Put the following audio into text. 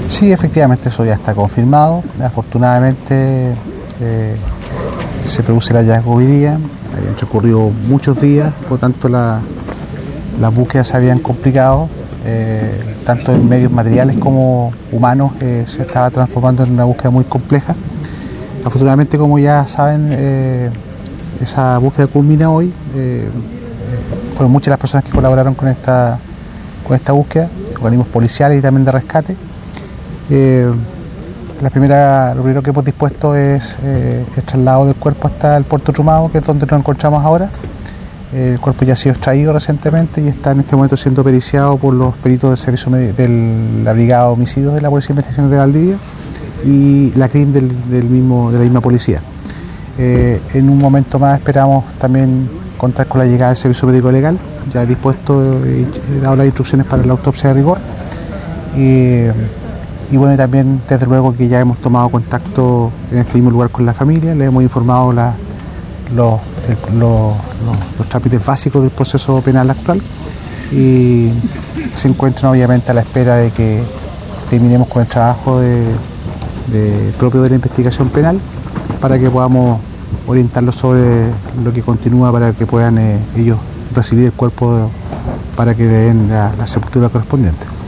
Sí, efectivamente eso ya está confirmado. Afortunadamente se produce el hallazgo hoy día. Habían transcurrido muchos días, por lo tanto las búsquedas se habían complicado, tanto en medios materiales como humanos. Se estaba transformando en una búsqueda muy compleja. Afortunadamente, como ya saben, esa búsqueda culmina hoy. Fueron muchas las personas que colaboraron con esta búsqueda, organismos policiales y también de rescate. Lo primero que hemos dispuesto es el traslado del cuerpo hasta el puerto Trumado, que es donde nos encontramos ahora. El cuerpo ya ha sido extraído recientemente y está en este momento siendo periciado por los peritos del servicio de la Brigada de Homicidios de la Policía de Investigaciones de Valdivia y la CRIM de la misma policía. En un momento más esperamos también contar con la llegada del servicio médico legal, ya dispuesto y dado las instrucciones para la autopsia de rigor. Y bueno, y también desde luego que ya hemos tomado contacto en este mismo lugar con la familia, le hemos informado los trámites básicos del proceso penal actual y se encuentran obviamente a la espera de que terminemos con el trabajo propio de la investigación penal para que podamos orientarlos sobre lo que continúa para que puedan ellos recibir el cuerpo para que le den la sepultura correspondiente.